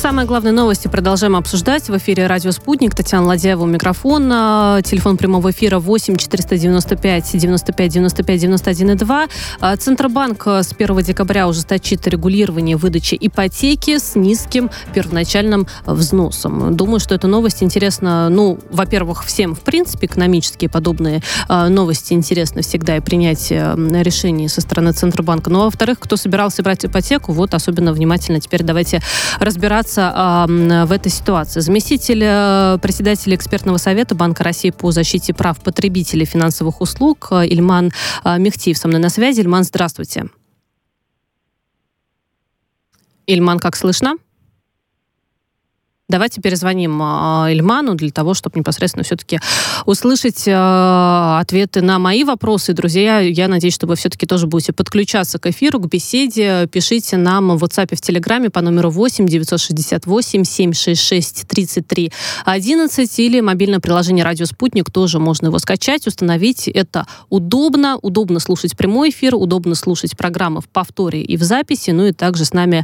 Самые главные новости продолжаем обсуждать. В эфире «Радио Спутник». Татьяна Ладяева у микрофона. Телефон прямого эфира 8 495 95 95 91,2. Центробанк с 1 декабря ужесточит регулирование выдачи ипотеки с низким первоначальным взносом. Думаю, что эта новость интересна, во-первых, всем, в принципе, экономические подобные новости интересны всегда и принятие решений со стороны Центробанка. Но, во-вторых, кто собирался брать ипотеку, вот особенно внимательно теперь давайте разбираться в этой ситуации. Заместитель председателя экспертного совета Банка России по защите прав потребителей финансовых услуг Ильман Мехтиев со мной на связи. Ильман, здравствуйте. Ильман, как слышно? Давайте перезвоним Ильману для того, чтобы непосредственно все-таки услышать ответы на мои вопросы. Друзья, я надеюсь, что вы все-таки тоже будете подключаться к эфиру, к беседе. Пишите нам в WhatsApp и в Телеграме по номеру 8 968 766 33 11 или мобильное приложение «Радио Спутник». Тоже можно его скачать, установить. Это удобно. Удобно слушать прямой эфир, удобно слушать программы в повторе и в записи. И также с нами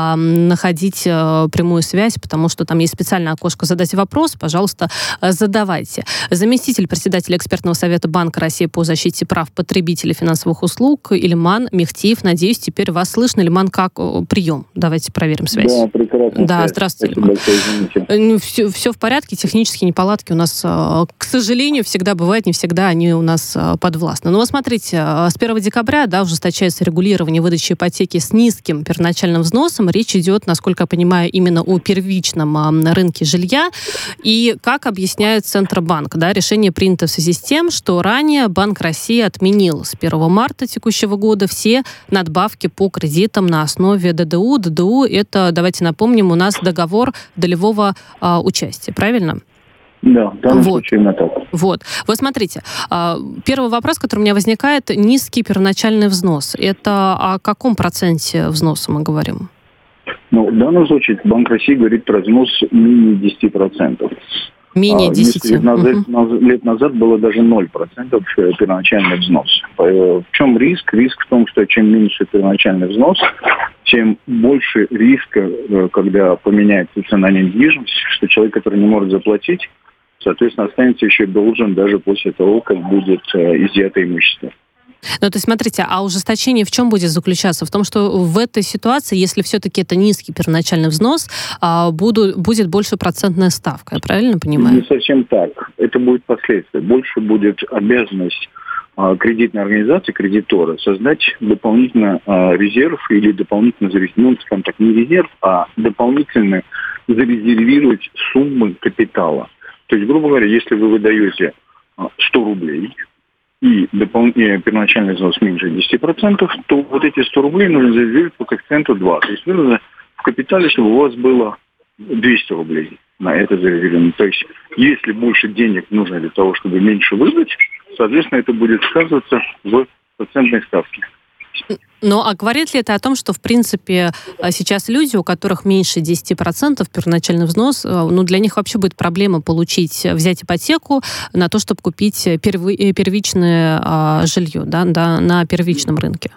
находить прямую связь, потому что там есть специальное окошко «Задать вопрос». Пожалуйста, задавайте. Заместитель председателя экспертного совета Банка России по защите прав потребителей финансовых услуг Ильман Мехтиев. Надеюсь, теперь вас слышно. Ильман, как прием? Давайте проверим связь. Да, прекрасно. Да, здравствуйте, Ильман. Все в порядке, технические неполадки у нас, к сожалению, всегда бывают, не всегда они у нас подвластны. Вот смотрите, с 1 декабря ужесточается регулирование выдачи ипотеки с низким первоначальным взносом. Речь идет, насколько я понимаю, именно о первичном рынке жилья. И как объясняет Центробанк, решение принято в связи с тем, что ранее Банк России отменил с 1 марта текущего года все надбавки по кредитам на основе ДДУ. ДДУ – это, давайте напомним, у нас договор долевого участия, правильно? Да, в данном случае именно так. Вот смотрите, первый вопрос, который у меня возникает, низкий первоначальный взнос. Это о каком проценте взноса мы говорим? В данном случае Банк России говорит про взнос менее 10%. Менее 10%. Лет назад было даже 0% первоначальный взнос. В чем риск? Риск в том, что чем меньше первоначальный взнос, тем больше риска, когда поменяется цена на недвижимость, что человек, который не может заплатить, соответственно, останется еще и должен даже после того, как будет изъято имущество. То есть, смотрите, а ужесточение в чем будет заключаться? В том, что в этой ситуации, если все-таки это низкий первоначальный взнос, будет больше процентная ставка, я правильно понимаю? Не совсем так. Это будет последствия. Больше будет обязанность кредитной организации, кредитора, создать дополнительно резерв или дополнительно зарезервировать, скажем так, не резерв, а дополнительно зарезервировать суммы капитала. То есть, грубо говоря, если вы выдаете 100 рублей, и первоначальный взнос меньше 10%, то вот эти 100 рублей нужно зарезервировать по коэффициенту 2. То есть нужно в капитале, чтобы у вас было 200 рублей на это зарезервировано. То есть если больше денег нужно для того, чтобы меньше выдать, соответственно, это будет сказываться в процентной ставке. А говорит ли это о том, что, в принципе, сейчас люди, у которых меньше 10% первоначальный взнос, для них вообще будет проблема взять ипотеку на то, чтобы купить первичное жилье, на первичном рынке?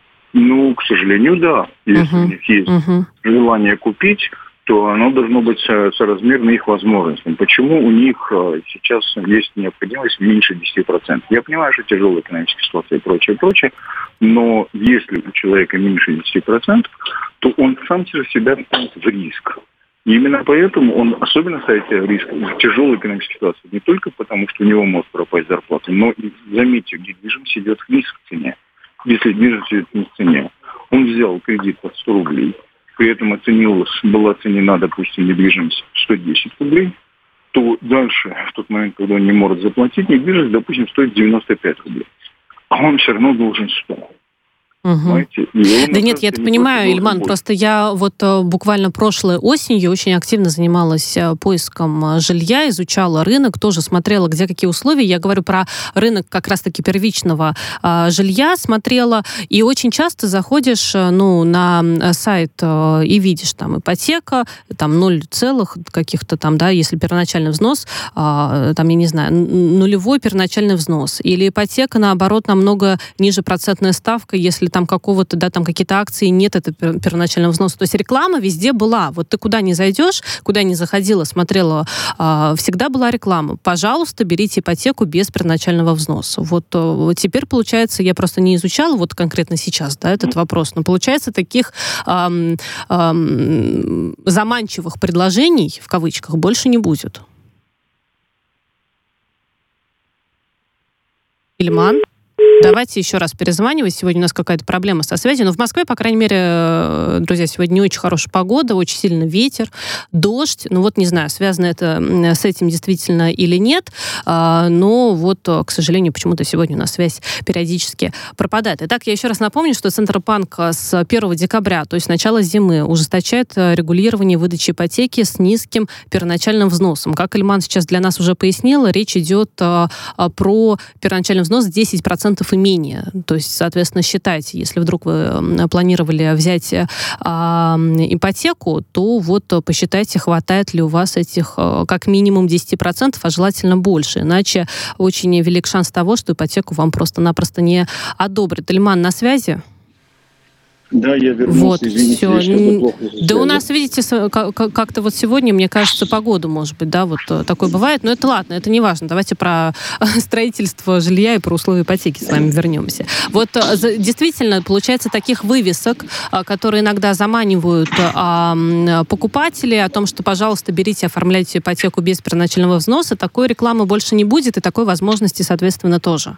К сожалению, да. Если у них есть желание купить, то оно должно быть соразмерно их возможностям. Почему у них сейчас есть необходимость меньше 10%? Я понимаю, что тяжелая экономическая ситуация и прочее, но если у человека меньше 10%, то он сам себя ставит в риск. И именно поэтому он особенно ставит себя в риск в тяжелой экономической ситуации. Не только потому, что у него может пропасть зарплата, но и, заметьте, недвижимость идет вниз в цене. Если недвижимость идет вниз в цене, он взял кредит под 100 рублей, при этом была оценена, допустим, недвижимость 110 рублей, то дальше, в тот момент, когда он не может заплатить, недвижимость, допустим, стоит 95 рублей. А он все равно должен 100. Да нет, я это понимаю, Ильман, просто я буквально прошлой осенью очень активно занималась поиском жилья, изучала рынок, тоже смотрела, где какие условия. Я говорю про рынок как раз-таки первичного жилья, смотрела, и очень часто заходишь на сайт и видишь там ипотека, там 0, каких-то там, если первоначальный взнос, там, я не знаю, нулевой первоначальный взнос, или ипотека, наоборот, намного ниже процентная ставка, если там какого-то, да, там какие-то акции, нет этого первоначального взноса. То есть реклама везде была. Вот ты куда ни зайдешь, куда ни заходила, смотрела, всегда была реклама. Пожалуйста, берите ипотеку без первоначального взноса. Вот теперь, получается, я просто не изучала вот конкретно сейчас, да, этот вопрос, но получается таких заманчивых предложений, в кавычках, больше не будет. Ильман, давайте еще раз перезванивать. Сегодня у нас какая-то проблема со связью. Но в Москве, по крайней мере, друзья, сегодня не очень хорошая погода, очень сильный ветер, дождь. Ну вот не знаю, связано это с этим действительно или нет. Но вот, к сожалению, почему-то сегодня у нас связь периодически пропадает. Итак, я еще раз напомню, что Центробанк с 1 декабря, то есть с начала зимы, ужесточает регулирование выдачи ипотеки с низким первоначальным взносом. Как Ильман сейчас для нас уже пояснил, речь идет про первоначальный взнос 10% и менее. То есть, соответственно, считайте, если вдруг вы планировали взять ипотеку, то вот посчитайте, хватает ли у вас этих как минимум 10%, а желательно больше. Иначе очень велик шанс того, что ипотеку вам просто-напросто не одобрят. Ильман, на связи? Да, я вернулся, вот, извините, все. Да у нас, видите, как-то вот сегодня, мне кажется, погода, может быть, да, вот такое бывает, но это ладно, это не важно. Давайте про строительство жилья и про условия ипотеки с вами вернемся. Вот действительно, получается, таких вывесок, которые иногда заманивают покупателей о том, что, пожалуйста, берите, оформляйте ипотеку без первоначального взноса, такой рекламы больше не будет, и такой возможности, соответственно, тоже.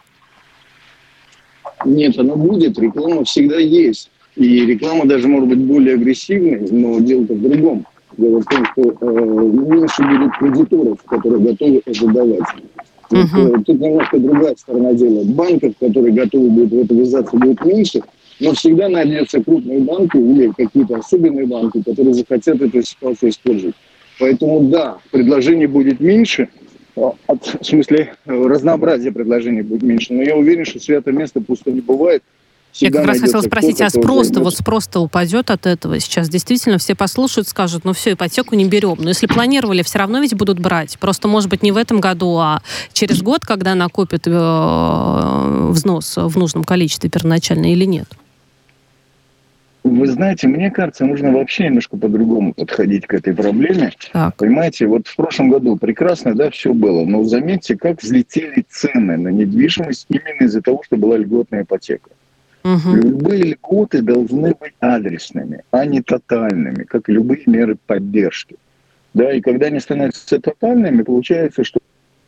Нет, она будет, реклама всегда есть. И реклама даже может быть более агрессивной, но дело-то в другом. Дело в том, что меньше будет кредиторов, которые готовы это давать. Тут немножко другая сторона дела. Банков, которые готовы будут в это ввязаться, будет меньше, но всегда найдется крупные банки или какие-то особенные банки, которые захотят эту ситуацию использовать. Поэтому да, предложений будет меньше, в смысле разнообразие предложений будет меньше, но я уверен, что святое место пусто не бывает. Я как раз хотела спросить, а спрос-то упадет от этого? Сейчас действительно все послушают, скажут, ну все, ипотеку не берем. Но если планировали, все равно ведь будут брать. Просто, может быть, не в этом году, а через год, когда накопят взнос в нужном количестве первоначально или нет? Вы знаете, мне кажется, нужно вообще немножко по-другому подходить к этой проблеме. Так. Понимаете, вот в прошлом году прекрасно, да, все было, но заметьте, как взлетели цены на недвижимость именно из-за того, что была льготная ипотека. Любые льготы должны быть адресными, а не тотальными, как и любые меры поддержки. Да, и когда они становятся тотальными, получается, что...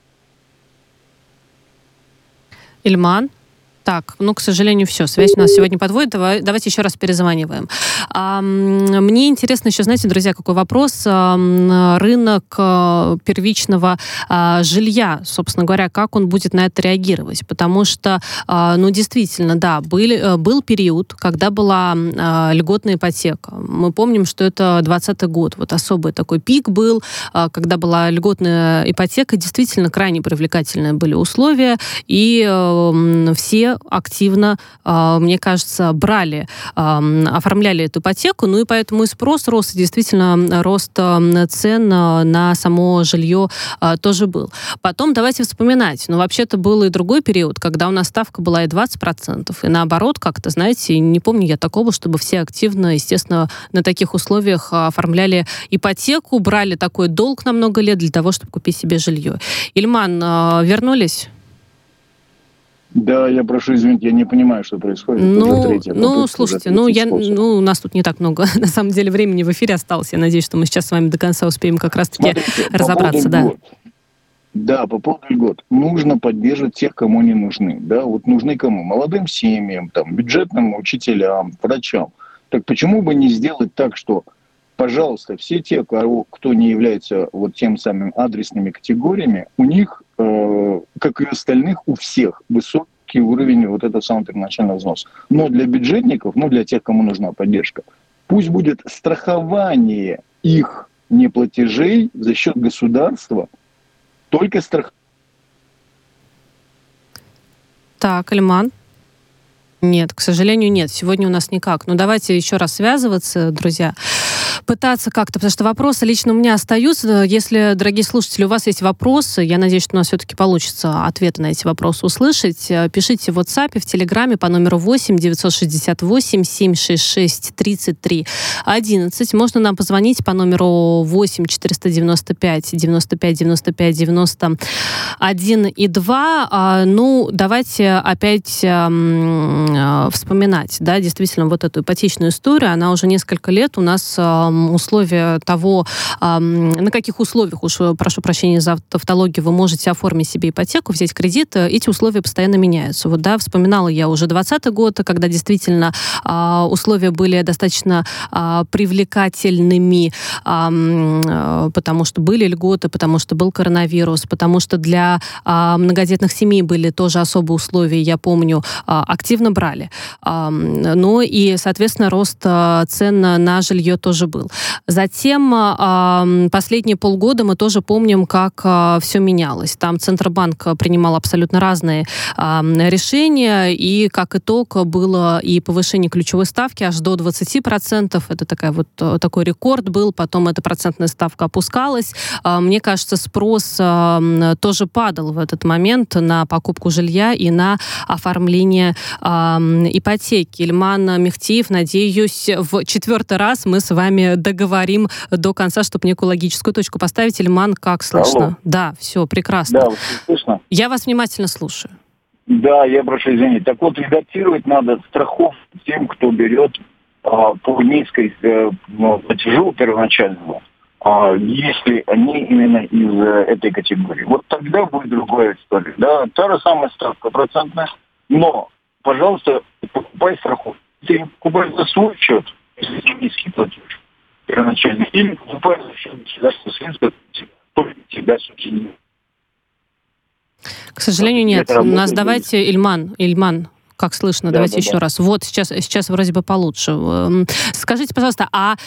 Ильман? Так, ну, к сожалению, все. Связь у нас сегодня подводит. Давайте еще раз перезваниваем. Мне интересно еще, знаете, друзья, какой вопрос. Рынок первичного жилья, собственно говоря, как он будет на это реагировать? Потому что, ну, действительно, да, был период, когда была льготная ипотека. Мы помним, что это 2020 год. Вот особый такой пик был, когда была льготная ипотека. Действительно, крайне привлекательные были условия. И все активно, мне кажется, брали, оформляли эту ипотеку, ну и поэтому и спрос рос, и действительно рост цен на само жилье тоже был. Потом давайте вспоминать, ну вообще-то был и другой период, когда у нас ставка была и 20%, и наоборот как-то, знаете, не помню я такого, чтобы все активно, естественно, на таких условиях оформляли ипотеку, брали такой долг на много лет для того, чтобы купить себе жилье. Ильман, вернулись? Да, я прошу извинить, я не понимаю, что происходит. Слушайте, у нас тут не так много, на самом деле, времени в эфире осталось. Я надеюсь, что мы сейчас с вами до конца успеем как раз-таки разобраться. Да, по поводу льгот. Нужно поддерживать тех, кому они нужны. Да, вот нужны кому? Молодым семьям, там, бюджетным учителям, врачам. Так почему бы не сделать так, что, пожалуйста, все те, кто не является вот тем самым адресными категориями, у них, как и остальных, у всех высокий уровень вот этого самого первоначального взноса. Но для бюджетников, для тех, кому нужна поддержка, пусть будет страхование их неплатежей за счет государства, только страхование. Так, Ильман? Нет, к сожалению, нет. Сегодня у нас никак. Но давайте еще раз связываться, друзья. пытаться как-то, потому что вопросы лично у меня остаются. Если, дорогие слушатели, у вас есть вопросы, я надеюсь, что у нас все-таки получится ответы на эти вопросы услышать. Пишите в WhatsApp, в Телеграме по номеру 8 968 766 33 11. Можно нам позвонить по номеру 8 495 95 95 91 и 2. Ну, давайте опять вспоминать, да, действительно, вот эту ипотечную историю. Она уже несколько лет у нас условия того, на каких условиях, уж прошу прощения за тавтологию, вы можете оформить себе ипотеку, взять кредит, эти условия постоянно меняются. Вот, да, вспоминала я уже 2020 год, когда действительно условия были достаточно привлекательными, потому что были льготы, потому что был коронавирус, потому что для многодетных семей были тоже особые условия, я помню, активно брали. Но и, соответственно, рост цен на жилье тоже был. Затем последние полгода мы тоже помним, как все менялось. Там Центробанк принимал абсолютно разные решения, и как итог было и повышение ключевой ставки аж до 20%. Это такой рекорд был. Потом эта процентная ставка опускалась. Мне кажется, спрос тоже падал в этот момент на покупку жилья и на оформление ипотеки. Ильман Мехтиев, надеюсь, в 4-й раз мы с вами договорим до конца, чтобы некую логическую точку поставить. Ильман, как слышно? Алло. Да, все, прекрасно. Да, слышно? Я вас внимательно слушаю. Да, я прошу извинить. Так вот, редактировать надо страховку тем, кто берет по низкой платежу первоначальному, если они именно из этой категории. Вот тогда будет другая история. Да, та же самая ставка процентная, но, пожалуйста, покупай страховку. Ты покупаешь за свой счет, если это низкий платеж первоначальный, или покупаешь за счет государства средства, только тебя субсидируют. К сожалению, нет. У нас давайте, Ильман, как слышно, да, давайте еще раз. Вот, сейчас вроде бы получше. Скажите, пожалуйста,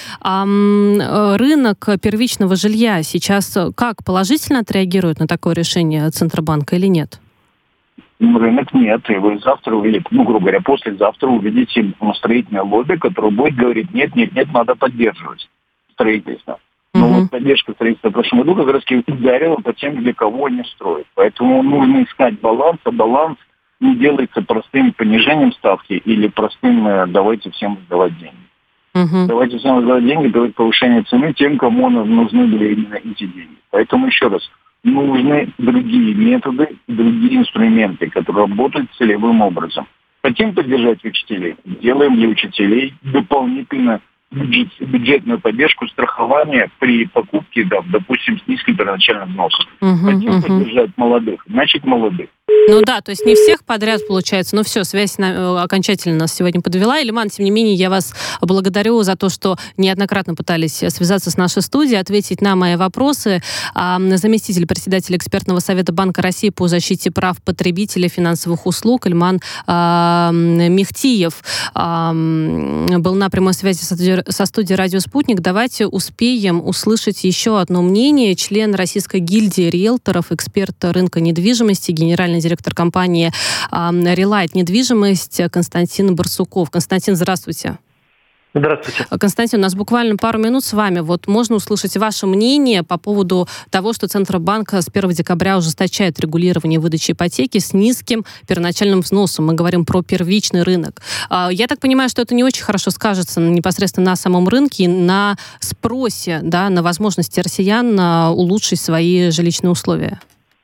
рынок первичного жилья сейчас как, положительно отреагирует на такое решение Центробанка или нет? Рынок нет, и вы завтра увидите, грубо говоря, послезавтра увидите строительное лобби, которое будет говорить, нет, надо поддерживать строительство. Но вот поддержка строительства в прошлом году как раз ударила по тем, для кого они строят. Поэтому нужно искать баланс, а баланс не делается простым понижением ставки или простым давайте всем сдавать деньги. Давайте всем сдавать деньги, давать повышение цены тем, кому нужны были именно эти деньги. Поэтому еще раз, нужны другие методы, другие инструменты, которые работают целевым образом. Хотим поддержать учителей, делаем для учителей дополнительно бюджетную поддержку, страхование при покупке, допустим, с низким первоначальным взносом. Хотим поддержать молодых, значит молодых. Ну да, то есть не всех подряд получается. Но все, связь окончательно нас сегодня подвела. Ильман, тем не менее, я вас благодарю за то, что неоднократно пытались связаться с нашей студией, ответить на мои вопросы. Заместитель председателя экспертного совета Банка России по защите прав потребителей финансовых услуг Ильман Мехтиев был на прямой связи со студией «Радио Спутник». Давайте успеем услышать еще одно мнение. Член Российской гильдии риэлторов, эксперт рынка недвижимости, генеральный директор компании «Релайт недвижимость» Константин Барсуков. Константин, здравствуйте. Здравствуйте. Константин, у нас буквально пару минут с вами. Вот можно услышать ваше мнение по поводу того, что Центробанк с 1 декабря ужесточает регулирование выдачи ипотеки с низким первоначальным взносом. Мы говорим про первичный рынок. Я так понимаю, что это не очень хорошо скажется непосредственно на самом рынке и на спросе, да, на возможности россиян улучшить свои жилищные условия.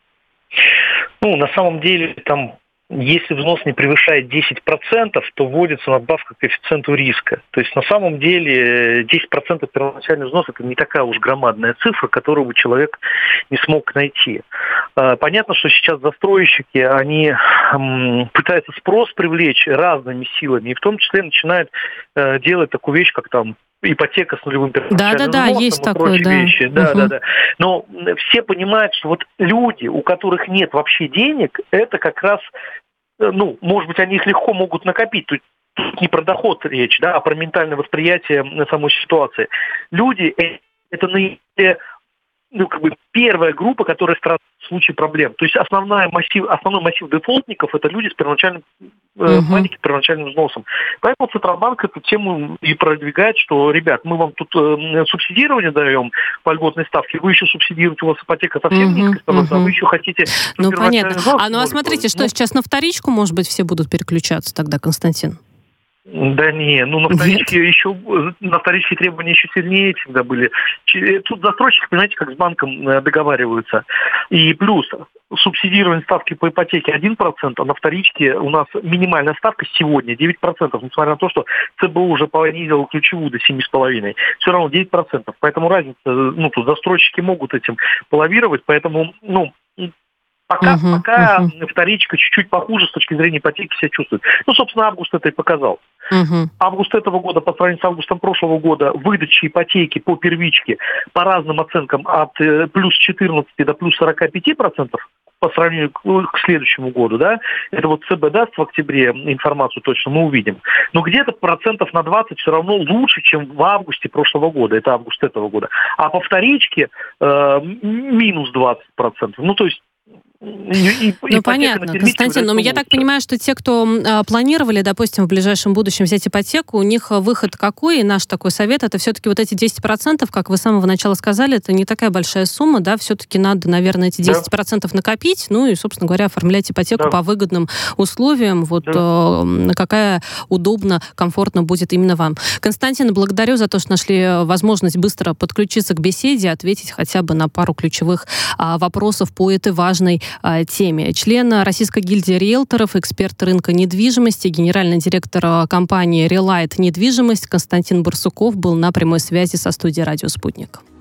На самом деле, если взнос не превышает 10%, то вводится надбавка к коэффициенту риска. То есть, на самом деле, 10% первоначальный взнос – это не такая уж громадная цифра, которую бы человек не смог найти. Понятно, что сейчас застройщики, они пытаются спрос привлечь разными силами, и в том числе начинают делать такую вещь, как ипотека с нулевым первоначальным взносом, есть такое, вещи. Да. Но все понимают, что вот люди, у которых нет вообще денег, это как раз, может быть, они их легко могут накопить. Тут не про доход речь, а про ментальное восприятие самой ситуации. Люди, это наиболее первая группа, которая страдает в случае проблем. То есть основной массив дефолтников – это люди с первоначальным паникой, первоначальным взносом. Поэтому Центробанк эту тему и продвигает, что, ребят, мы вам тут субсидирование даем по льготной ставке, вы еще субсидируете, у вас ипотека совсем низкая становится, а вы еще хотите... понятно. А смотрите, что сейчас на вторичку, может быть, все будут переключаться тогда, Константин? Да не, на вторичке требования еще сильнее всегда были. Тут застройщики, понимаете, как с банком договариваются. И плюс субсидирование ставки по ипотеке 1%, а на вторичке у нас минимальная ставка сегодня 9%, несмотря на то, что ЦБУ уже понизил ключевую до 7,5%. Все равно 9%. Поэтому разница, тут застройщики могут этим половировать, поэтому, Пока вторичка чуть-чуть похуже с точки зрения ипотеки себя чувствует. Собственно, август это и показал. Август этого года по сравнению с августом прошлого года выдача ипотеки по первичке по разным оценкам от плюс 14 до плюс 45% по сравнению к следующему году, да, это вот ЦБ даст в октябре информацию точно, мы увидим. Но где-то процентов на 20 все равно лучше, чем в августе прошлого года, это август этого года. А по вторичке минус 20%. То есть понятно, Константин, но я так понимаю, что те, кто планировали, допустим, в ближайшем будущем взять ипотеку, у них выход какой, и наш такой совет, это все-таки вот эти 10%, как вы с самого начала сказали, это не такая большая сумма, да, все-таки надо, наверное, эти 10% накопить, и, собственно говоря, оформлять ипотеку по выгодным условиям, какая удобно, комфортно будет именно вам. Константин, благодарю за то, что нашли возможность быстро подключиться к беседе, ответить хотя бы на пару ключевых вопросов по этой важной теме. Член Российской гильдии риэлторов, эксперт рынка недвижимости, генеральный директор компании «Релайт Недвижимость» Константин Барсуков был на прямой связи со студией «Радио Спутник».